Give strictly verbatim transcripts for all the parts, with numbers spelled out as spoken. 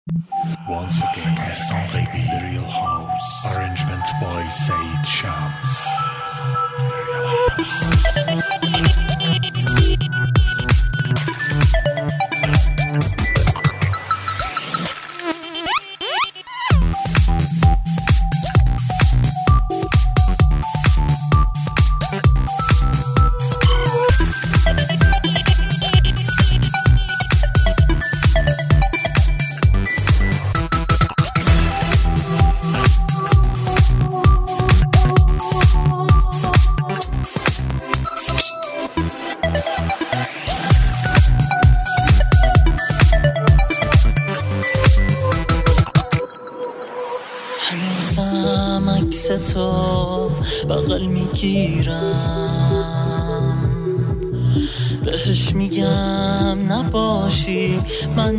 Once again, Sans Baby, The Real House. Arrangement by Said Shams. The Real هنوزم عکس تو بغل میگیرم، بهش میگم نباشی من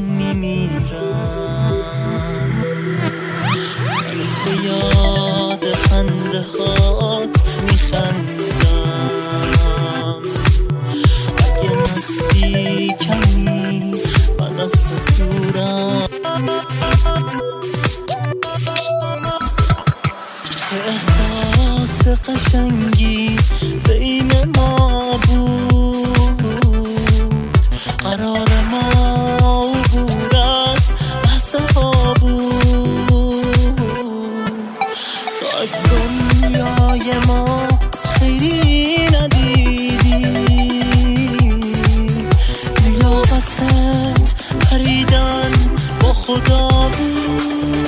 میمیرم. هنوز به یاد خنده هات میخندم، اگه نسلی کمی من از تو دورم. چه احساس قشنگی بین ما بود، قرار ما عبور از لحظه ها بود. تو از دنیای ما خیری ندیدی، لیاقتت پریدن با خدا بود.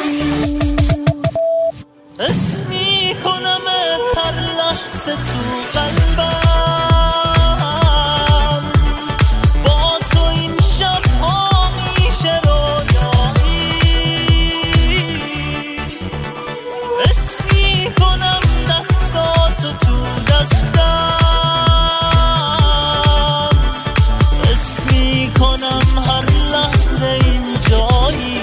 اسم میکنمت هر لحظه تو قلبم، با تو این شب ها میشه رویایی. اسم میکنم دستاتو تو دستم، اسم میکنم هر لحظه اینجایی.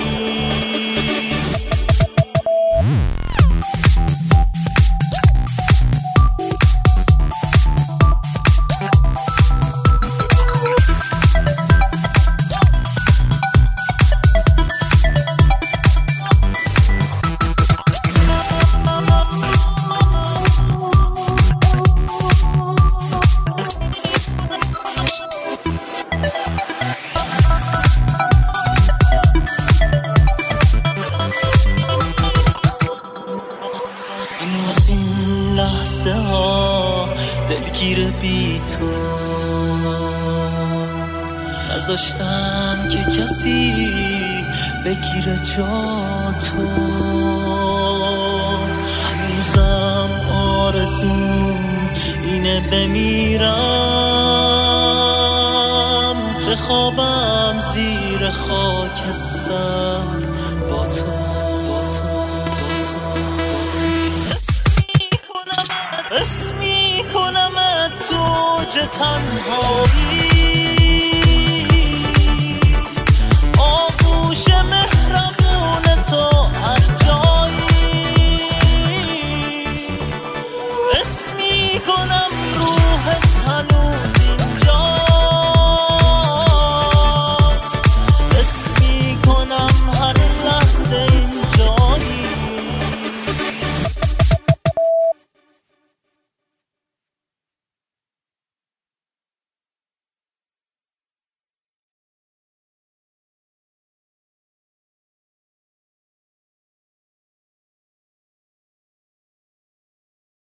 هنوز این لحظه ها دلگیر بی تو، نذاشتم که کسی بگیره جا تو. هنوزم آرزوم اینه بمیرم، بخوابم زیر خاکستر با تو. اسم میکنم تو اوج تنهایی.